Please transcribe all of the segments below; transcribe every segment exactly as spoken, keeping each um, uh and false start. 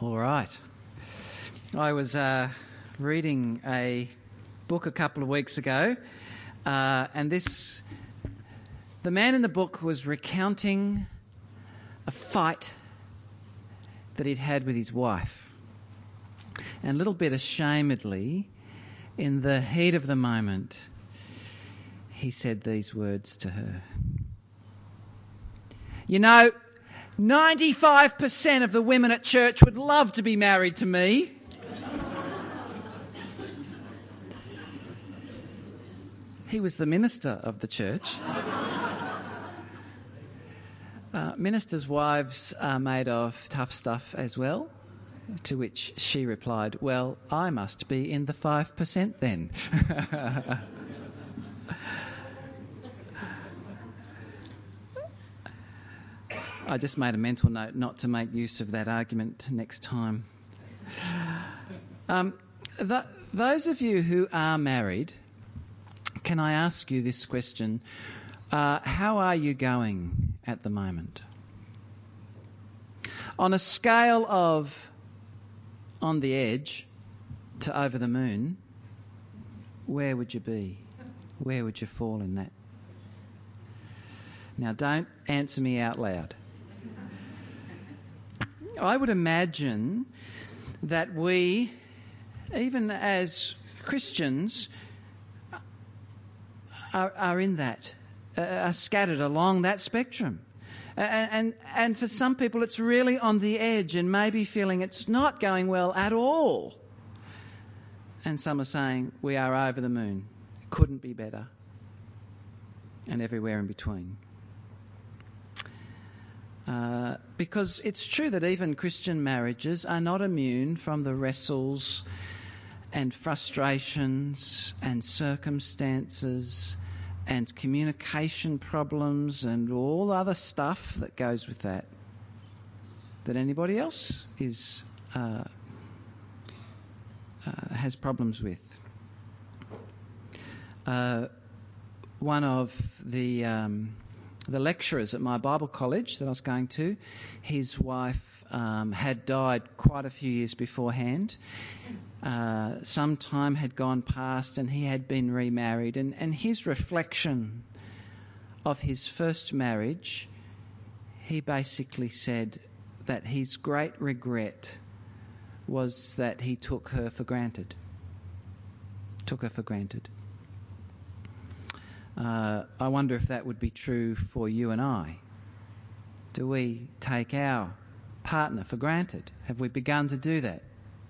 All right. I was uh, reading a book a couple of weeks ago, uh, and this, the man in the book was recounting a fight that he'd had with his wife. And a little bit ashamedly, in the heat of the moment, he said these words to her. You know, ninety-five percent of the women at church would love to be married to me. He was the minister of the church. Uh, ministers' wives are made of tough stuff as well, to which she replied, well, I must be in the five percent then. I just made a mental note not to make use of that argument next time. Um, th- those of you who are married, can I ask you this question? Uh, how are you going at the moment? On a scale of on the edge to over the moon, where would you be? Where would you fall in that? Now, don't answer me out loud. I would imagine that we, even as Christians, are, are in that, uh, are scattered along that spectrum. And, and and for some people it's really on the edge and maybe feeling it's not going well at all. And some are saying we are over the moon, couldn't be better, and everywhere in between. Uh, because it's true that even Christian marriages are not immune from the wrestles and frustrations and circumstances and communication problems and all other stuff that goes with that, that anybody else is uh, uh, has problems with. Uh, one of the um, the lecturers at my Bible college that I was going to, his wife um, had died quite a few years beforehand. Uh, some time had gone past and he had been remarried, and, and his reflection of his first marriage, he basically said that his great regret was that he took her for granted. Took her for granted. Uh, I wonder if that would be true for you and I. Do we take our partner for granted? Have we begun to do that?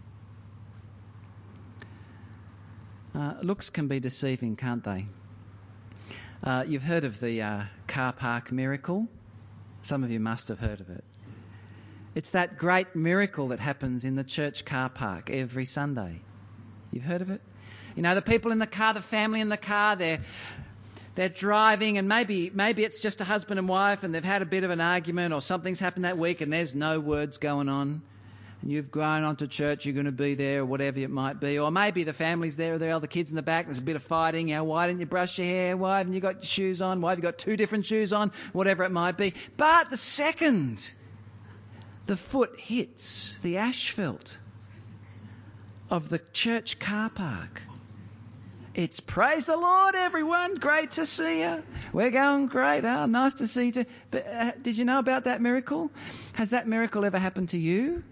Uh, looks can be deceiving, can't they? Uh, you've heard of the uh, car park miracle. Some of you must have heard of it. It's that great miracle that happens in the church car park every Sunday. You've heard of it? You know, the people in the car, the family in the car, they're they're driving, and maybe maybe it's just a husband and wife and they've had a bit of an argument or something's happened that week and there's no words going on. And you've grown onto church, you're going to be there, or whatever it might be. Or maybe the family's there, or there are the kids in the back, there's a bit of fighting. You know, why didn't you brush your hair? Why haven't you got your shoes on? Why have you got two different shoes on? Whatever it might be. But the second the foot hits the asphalt of the church car park, it's praise the Lord, everyone. Great to see you. We're going great. Oh, nice to see you too. But uh, did you know about that miracle? Has that miracle ever happened to you?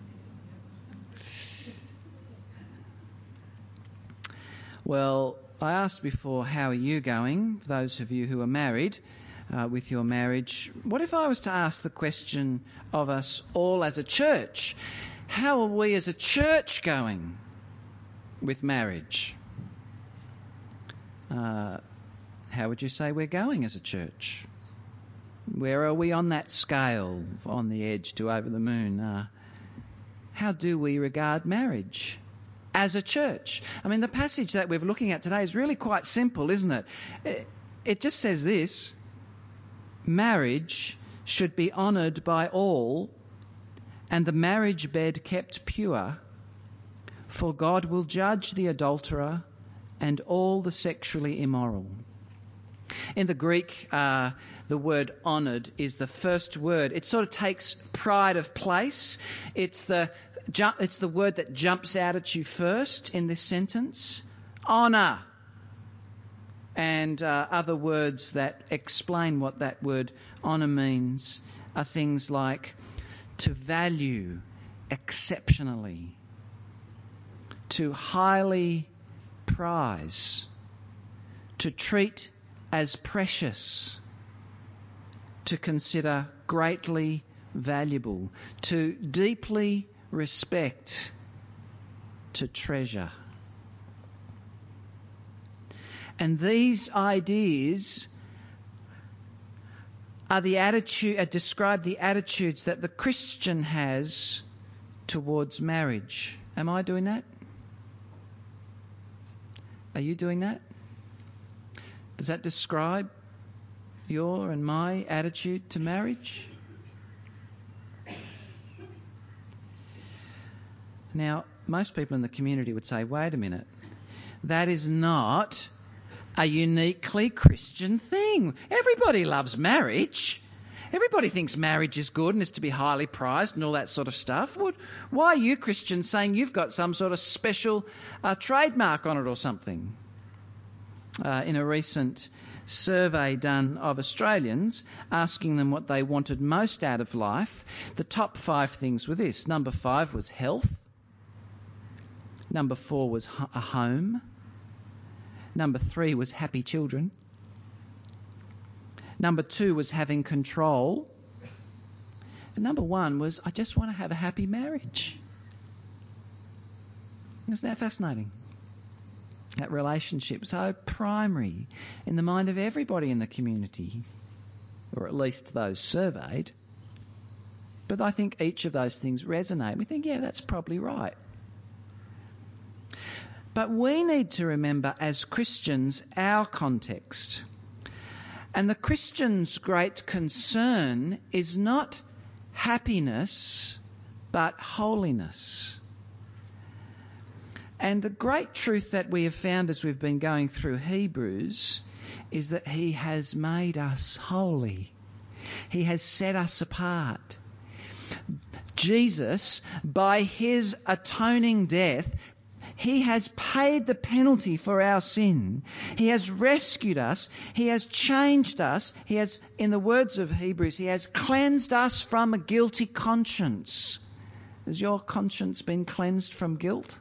Well, I asked before, how are you going? Those of you who are married, uh, with your marriage. What if I was to ask the question of us all as a church? How are we as a church going with marriage? Uh, how would you say we're going as a church? Where are we on that scale, on the edge to over the moon? Uh, how do we regard marriage as a church? I mean, the passage that we're looking at today is really quite simple, isn't it? It, it just says this: marriage should be honoured by all, and the marriage bed kept pure, for God will judge the adulterer and all the sexually immoral. In the Greek, uh, the word honoured is the first word. It sort of takes pride of place. It's the ju- it's the word that jumps out at you first in this sentence. Honour. And uh, other words that explain what that word honour means are things like to value exceptionally, to highly prize, to treat as precious, to consider greatly valuable, to deeply respect, to treasure. And these ideas are the attitude, uh, describe the attitudes that the Christian has towards marriage. Am I doing that? Are you doing that? Does that describe your and my attitude to marriage? Now, most people in the community would say, wait a minute, that is not a uniquely Christian thing. Everybody loves marriage. Everybody thinks marriage is good and is to be highly prized and all that sort of stuff. What, why are you Christians saying you've got some sort of special uh, trademark on it or something? Uh, in a recent survey done of Australians, asking them what they wanted most out of life, the top five things were this. Number five was health. Number four was a home. Number three was happy children. Number two was having control. And number one was, I just want to have a happy marriage. Isn't that fascinating? That relationship, so primary in the mind of everybody in the community, or at least those surveyed. But I think each of those things resonate. We think, yeah, that's probably right. But we need to remember as Christians our context. And the Christian's great concern is not happiness, but holiness. And the great truth that we have found as we've been going through Hebrews is that he has made us holy. He has set us apart. Jesus, by his atoning death, he has paid the penalty for our sin. He has rescued us. He has changed us. He has, in the words of Hebrews, he has cleansed us from a guilty conscience. Has your conscience been cleansed from guilt?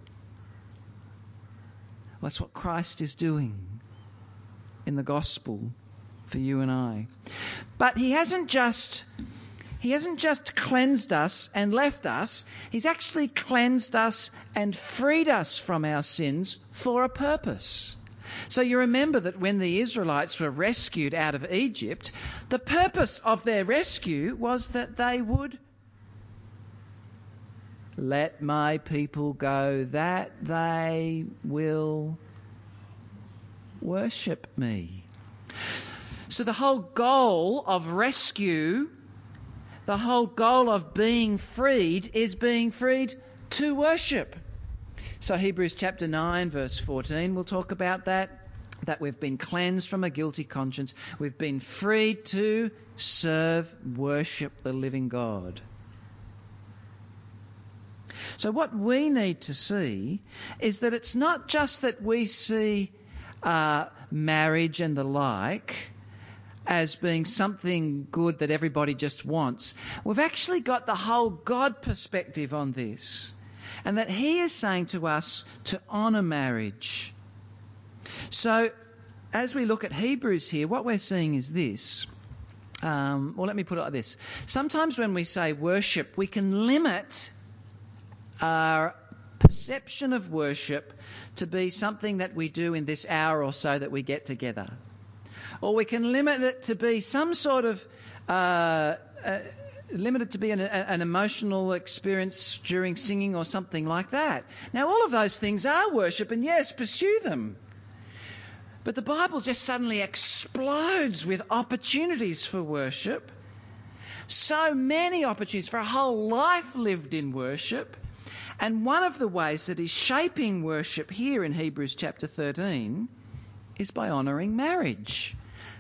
Well, that's what Christ is doing in the gospel for you and I. But he hasn't just He hasn't just cleansed us and left us. He's actually cleansed us and freed us from our sins for a purpose. So you remember that when the Israelites were rescued out of Egypt, the purpose of their rescue was that they would let my people go, that they will worship me. So the whole goal of rescue, the whole goal of being freed is being freed to worship. So Hebrews chapter nine verse fourteen will talk about that, that we've been cleansed from a guilty conscience. We've been freed to serve, worship the living God. So what we need to see is that it's not just that we see uh, marriage and the like as being something good that everybody just wants. We've actually got the whole God perspective on this. And that he is saying to us to honour marriage. So as we look at Hebrews here, what we're seeing is this. Um, well, let me put it like this. Sometimes when we say worship, we can limit our perception of worship to be something that we do in this hour or so that we get together. Or we can limit it to be some sort of, uh, uh, limit it to be an, an emotional experience during singing or something like that. Now, all of those things are worship, and yes, pursue them. But the Bible just suddenly explodes with opportunities for worship. So many opportunities for a whole life lived in worship. And one of the ways that is shaping worship here in Hebrews chapter thirteen is by honouring marriage.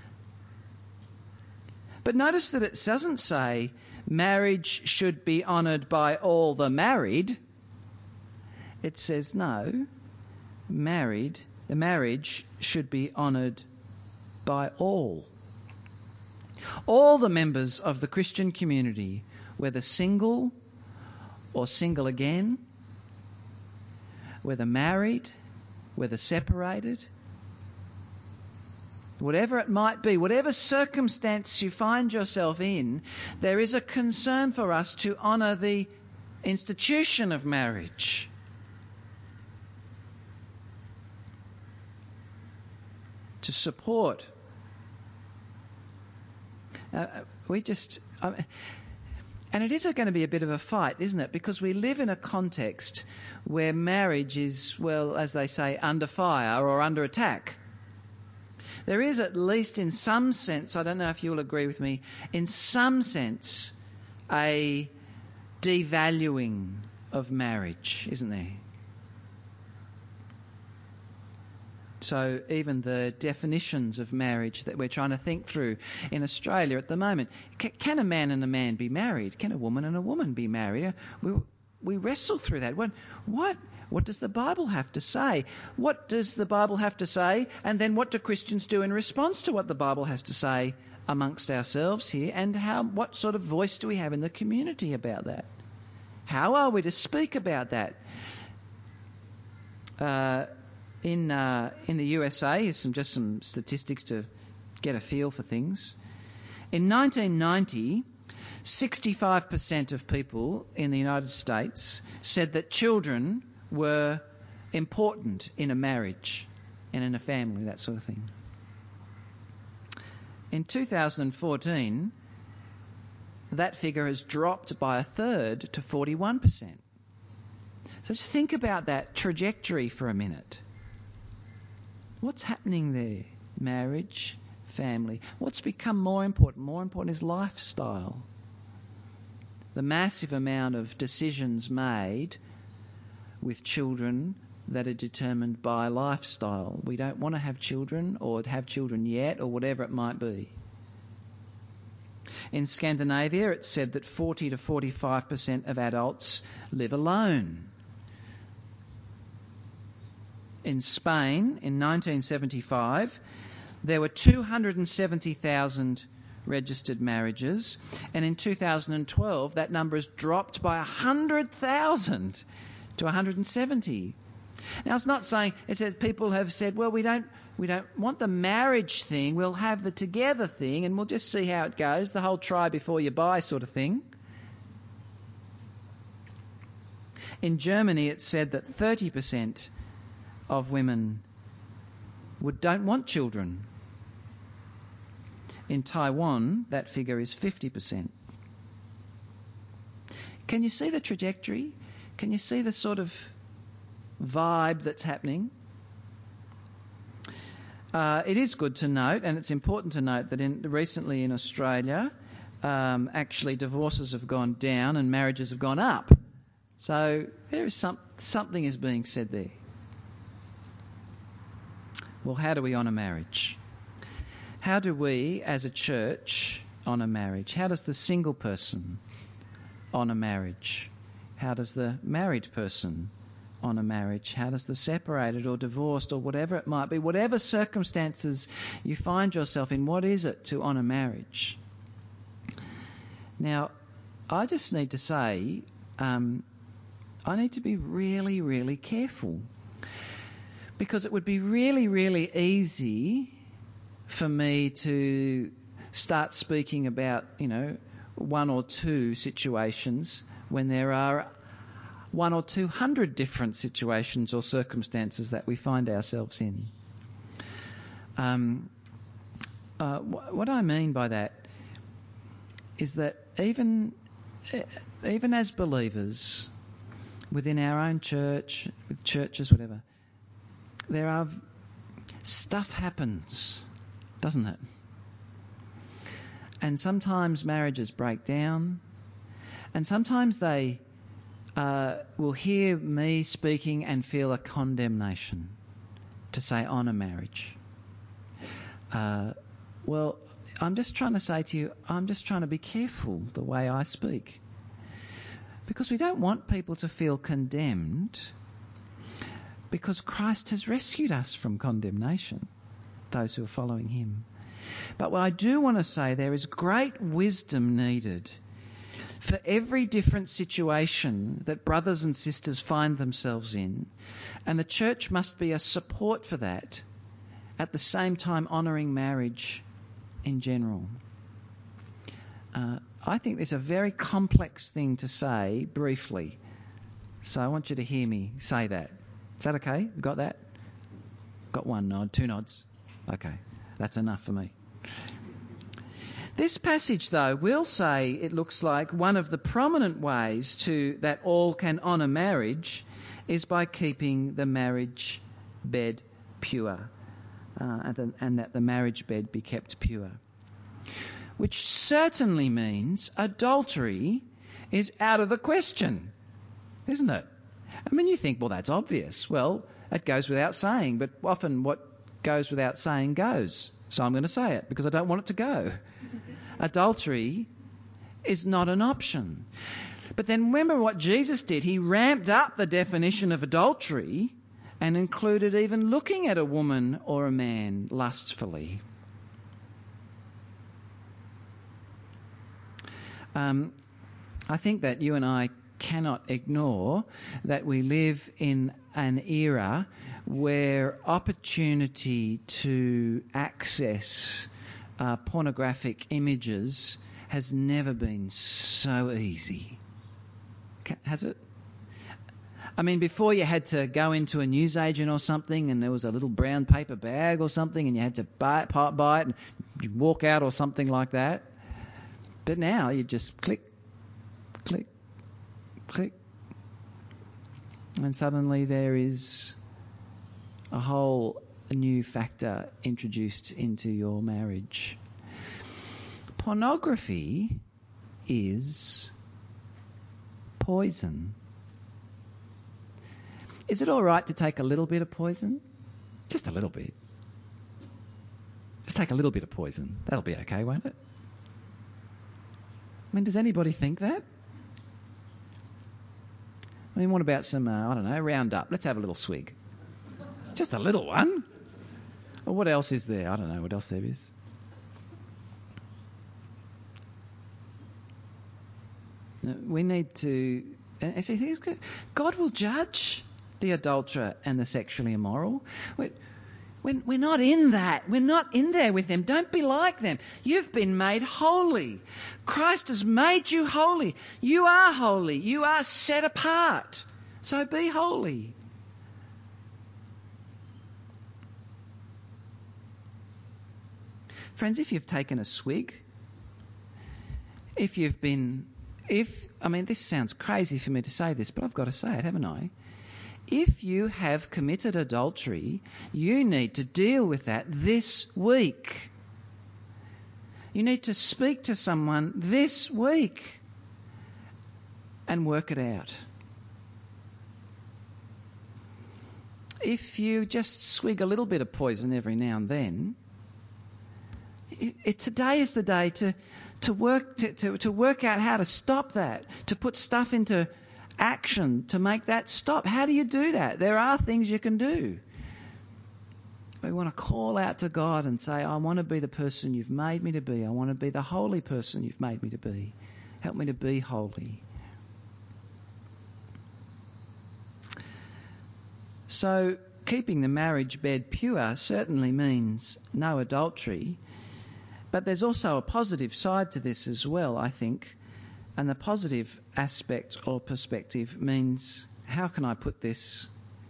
But notice that it doesn't say marriage should be honoured by all the married. it says no, married, the marriage should be honoured by all. All the members of the Christian community, whether single or single again, whether married, whether separated, whatever it might be, whatever circumstance you find yourself in, there is a concern for us to honour the institution of marriage. To support. Uh, we just... Uh, and it is going to be a bit of a fight, isn't it? Because we live in a context where marriage is, well, as they say, under fire or under attack. There is, at least in some sense, I don't know if you'll agree with me, in some sense, a devaluing of marriage, isn't there? So even the definitions of marriage that we're trying to think through in Australia at the moment, can, can a man and a man be married? Can a woman and a woman be married? We, we wrestle through that. What, what, what does the Bible have to say? What does the Bible have to say? And then what do Christians do in response to what the Bible has to say amongst ourselves here? And how, what sort of voice do we have in the community about that? How are we to speak about that? Uh, In uh, in the U S A, here's some, just some statistics to get a feel for things. In nineteen ninety, sixty-five percent of people in the United States said that children were important in a marriage and in a family, that sort of thing. In two thousand fourteen, that figure has dropped by a third to forty-one percent. So just think about that trajectory for a minute. What's happening there? Marriage, family. What's become more important? More important is lifestyle. The massive amount of decisions made with children that are determined by lifestyle. We don't want to have children or have children yet or whatever it might be. In Scandinavia, it's said that forty to forty-five percent of adults live alone. In Spain, in nineteen seventy-five, there were two hundred seventy thousand registered marriages, and in two thousand twelve that number has dropped by one hundred thousand to one hundred seventy. Now, it's not saying, it's that people have said, well, we don't we don't want the marriage thing, we'll have the together thing, and we'll just see how it goes, the whole try before you buy sort of thing. In Germany, it's said that thirty percent of women would don't want children. In Taiwan, that figure is fifty percent. Can you see the trajectory? Can you see the sort of vibe that's happening? Uh, it is good to note, and it's important to note, that in, recently in Australia, um, actually divorces have gone down and marriages have gone up. So there is some, something is being said there. Well, how do we honour marriage? How do we, as a church, honour marriage? How does the single person honour marriage? How does the married person honour marriage? How does the separated or divorced or whatever it might be, whatever circumstances you find yourself in, what is it to honour marriage? Now, I just need to say, um, I need to be really, really careful. Because it would be really, really easy for me to start speaking about, you know, one or two situations when there are one or two hundred different situations or circumstances that we find ourselves in. Um, uh, wh- what I mean by that is that even even as believers, within our own church, with churches, whatever, there are stuff happens, doesn't it? And sometimes marriages break down, and sometimes they uh, will hear me speaking and feel a condemnation to say honour marriage. Uh, well, I'm just trying to say to you, I'm just trying to be careful the way I speak, because we don't want people to feel condemned because Christ has rescued us from condemnation, those who are following him. But what I do want to say, there is great wisdom needed for every different situation that brothers and sisters find themselves in, and the church must be a support for that, at the same time honouring marriage in general. Uh, I think there's a very complex thing to say briefly, so I want you to hear me say that. Is that okay? Got that? Got one nod, two nods. Okay, that's enough for me. This passage, though, will say it looks like one of the prominent ways to that all can honour marriage is by keeping the marriage bed pure, uh, and, and that the marriage bed be kept pure. Which certainly means adultery is out of the question, isn't it? I mean, you think, well, that's obvious. Well, it goes without saying, but often what goes without saying goes. So I'm going to say it because I don't want it to go. Adultery is not an option. But then remember what Jesus did. He ramped up the definition of adultery and included even looking at a woman or a man lustfully. Um, I think that you and I cannot ignore that we live in an era where opportunity to access uh, pornographic images has never been so easy. Has it? I mean, before you had to go into a newsagent or something and there was a little brown paper bag or something and you had to buy it, buy it and you walk out or something like that. But now you just click, click, click, and suddenly there is a whole new factor introduced into your marriage. Pornography is poison. Is it all right to take a little bit of poison? Just a little bit. Just take a little bit of poison. That'll be okay, won't it? I mean, does anybody think that? I mean, what about some, uh, I don't know, Roundup? Let's have a little swig. Just a little one. Or what else is there? I don't know what else there is. We need to... And see, God will judge the adulterer and the sexually immoral. We're, we're not in that. We're not in there with them. Don't be like them. You've been made holy. Christ has made you holy. You are holy. You are set apart. So be holy. Friends, if you've taken a swig, if you've been, if, I mean, this sounds crazy for me to say this, but I've got to say it, haven't I? If you have committed adultery, you need to deal with that this week. You need to speak to someone this week and work it out. If you just swig a little bit of poison every now and then, it, it, today is the day to to work to, to, to work out how to stop that, to put stuff into action to make that stop. How do you do that? There are things you can do. We want to call out to God and say, I want to be the person you've made me to be. I want to be the holy person you've made me to be. Help me to be holy. So keeping the marriage bed pure certainly means no adultery, but there's also a positive side to this as well, I think. And the positive aspect or perspective means, how can I put this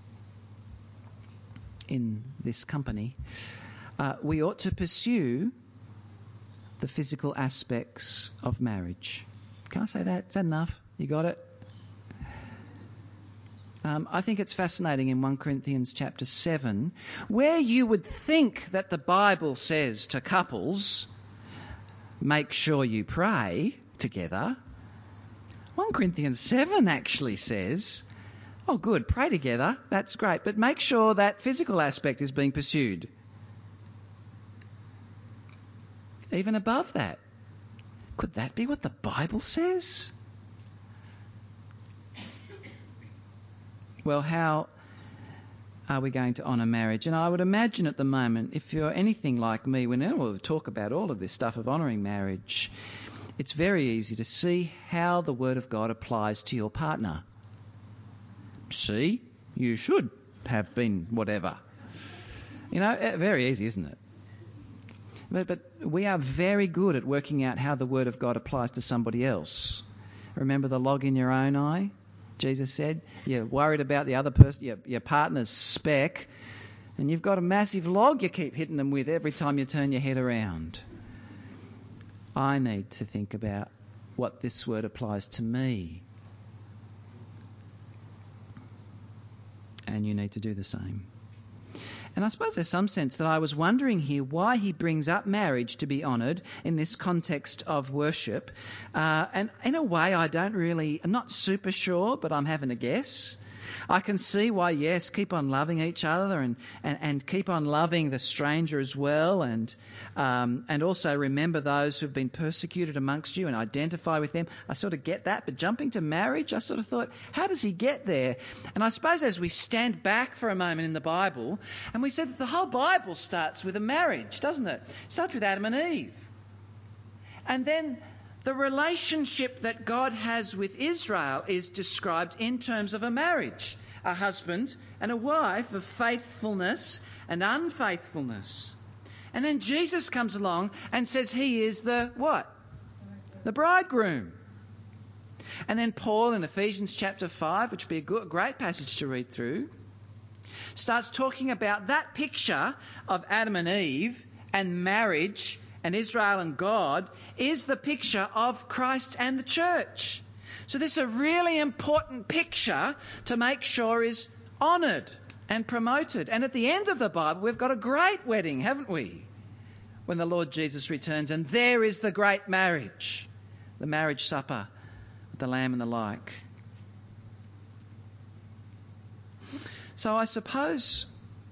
in this company? Uh, we ought to pursue the physical aspects of marriage. Can I say that? Is that enough? You got it? Um, I think it's fascinating in First Corinthians chapter seven, where you would think that the Bible says to couples, make sure you pray together. First Corinthians seven actually says, oh good, pray together, that's great, but make sure that physical aspect is being pursued. Even above that. Could that be what the Bible says? Well, how are we going to honour marriage? And I would imagine at the moment, if you're anything like me, whenever we talk about all of this stuff of honouring marriage, it's very easy to see how the Word of God applies to your partner. See, you should have been whatever. You know, very easy, isn't it? But, but we are very good at working out how the Word of God applies to somebody else. Remember the log in your own eye? Jesus said, you're worried about the other person, your, your partner's speck, and you've got a massive log you keep hitting them with every time you turn your head around. I need to think about what this word applies to me. And you need to do the same. And I suppose there's some sense that I was wondering here why he brings up marriage to be honoured in this context of worship. Uh, and in a way, I don't really, I'm not super sure, but I'm having a guess. I can see why, yes, keep on loving each other and, and, and keep on loving the stranger as well, and um, and also remember those who've been persecuted amongst you and identify with them. I sort of get that, but jumping to marriage, I sort of thought, how does he get there? And I suppose as we stand back for a moment in the Bible, and we said that the whole Bible starts with a marriage, doesn't it? It starts with Adam and Eve. And then the relationship that God has with Israel is described in terms of a marriage, a husband and a wife of faithfulness and unfaithfulness. And then Jesus comes along and says he is the what? The bridegroom. And then Paul in Ephesians chapter five, which would be a good, great passage to read through, starts talking about that picture of Adam and Eve and marriage and Israel and God is the picture of Christ and the church. So this is a really important picture to make sure is honoured and promoted. And at the end of the Bible, we've got a great wedding, haven't we? When the Lord Jesus returns, and there is the great marriage, the marriage supper with the Lamb and the like. So I suppose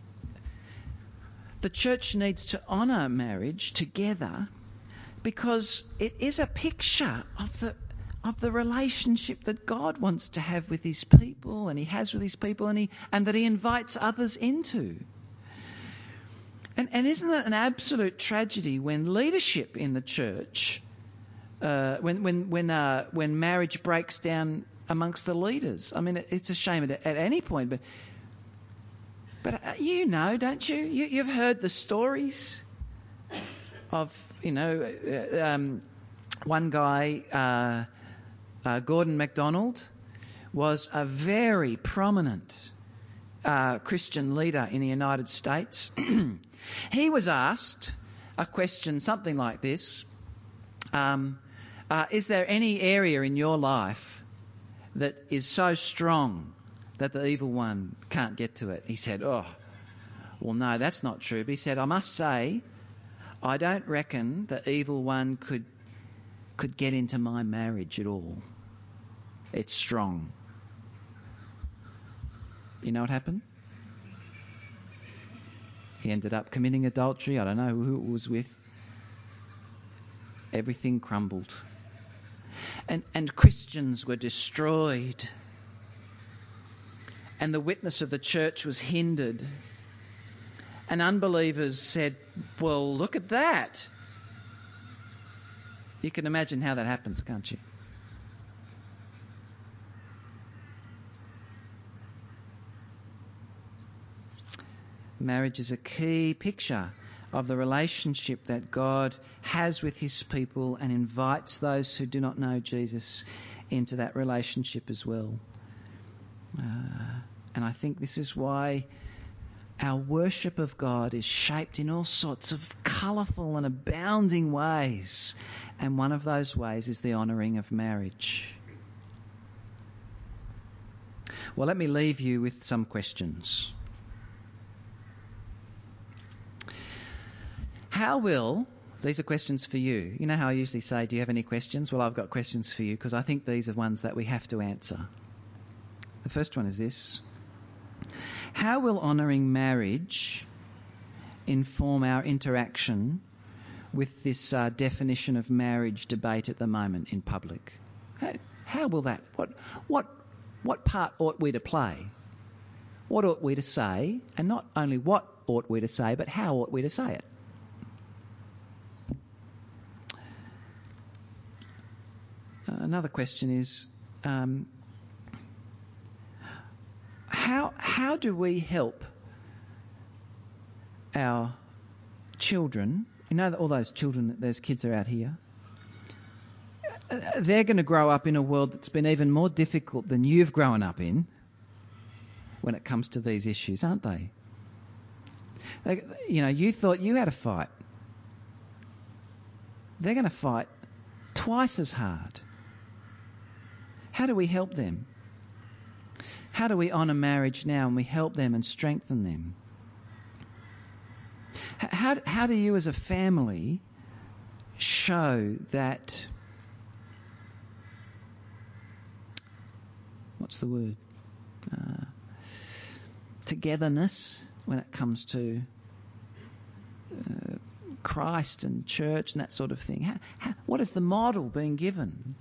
the church needs to honour marriage together because it is a picture of the of the relationship that God wants to have with his people, and he has with his people, and he and that he invites others into. And and isn't it an absolute tragedy when leadership in the church, uh, when when when uh, when marriage breaks down amongst the leaders? I mean, it, it's a shame at, at any point, but. But uh, you know, don't you? you? You've heard the stories of, you know, uh, um, one guy, uh, uh, Gordon MacDonald, was a very prominent uh, Christian leader in the United States. He was asked a question, something like this. Um, uh, is there any area in your life that is so strong that the evil one can't get to it? He said, oh, well, no, that's not true. But he said, I must say, I don't reckon the evil one could could get into my marriage at all. It's strong. You know what happened? He ended up committing adultery. I don't know who it was with. Everything crumbled. And, and Christians were destroyed. And the witness of the church was hindered. And unbelievers said, well, look at that. You can imagine how that happens, can't you? Marriage is a key picture of the relationship that God has with his people and invites those who do not know Jesus into that relationship as well. Uh, and I think this is why our worship of God is shaped in all sorts of colourful and abounding ways. And one of those ways is the honouring of marriage. Well, let me leave you with some questions. How will, these are questions for you. You know how I usually say, do you have any questions? Well, I've got questions for you because I think these are ones that we have to answer. The first one is this. How will honouring marriage inform our interaction with this uh, definition of marriage debate at the moment in public? How, how will that, what, what, what part ought we to play? what ought we to say, and not only what ought we to say, but how ought we to say it? Uh, another question is, um, how how do we help our children? You know, all those children, those kids are out here. They're going to grow up in a world that's been even more difficult than you've grown up in when it comes to these issues, aren't they? They you know, you thought you had a fight. They're going to fight twice as hard. How do we help them? How do we honour marriage now and we help them and strengthen them? How, how do you as a family show that, what's the word, uh, togetherness when it comes to uh, Christ and church and that sort of thing? How, how, what is the model being given?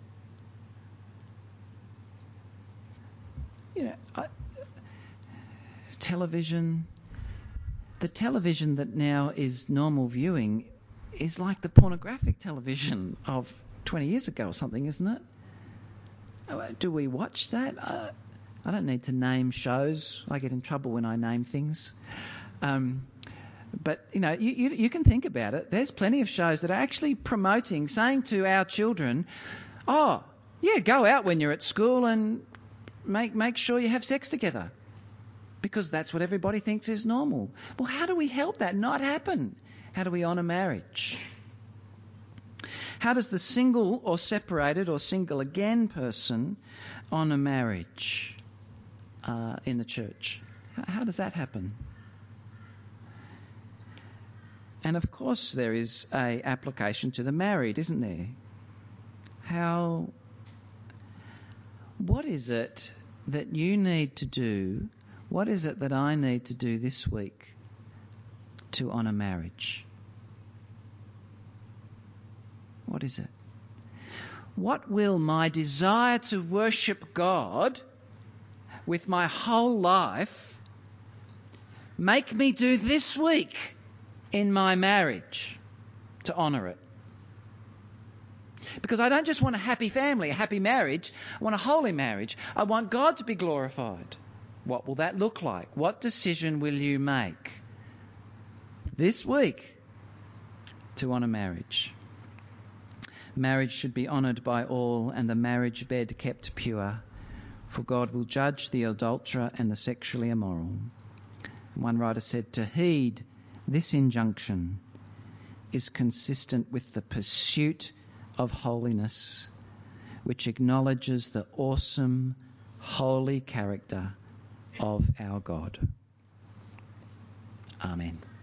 You know, I, television... The television that now is normal viewing is like the pornographic television of twenty years ago or something, isn't it? Do we watch that? Uh, I don't need to name shows. I get in trouble when I name things. Um, but, you know, you, you, you can think about it. There's plenty of shows that are actually promoting, saying to our children, oh, yeah, go out when you're at school and make make sure you have sex together. Because that's what everybody thinks is normal. Well, how do we help that not happen? How do we honour marriage? How does the single or separated or single again person honour marriage uh, in the church? How does that happen? And of course there is a application to the married, isn't there? How? What is it that you need to do? What is it that I need to do this week to honour marriage? What is it? What will my desire to worship God with my whole life make me do this week in my marriage to honour it? Because I don't just want a happy family, a happy marriage. I want a holy marriage. I want God to be glorified. What will that look like? What decision will you make this week to honour marriage? Marriage should be honoured by all and the marriage bed kept pure, for God will judge the adulterer and the sexually immoral. One writer said, to heed this injunction is consistent with the pursuit of holiness, which acknowledges the awesome, holy character of our God. Amen.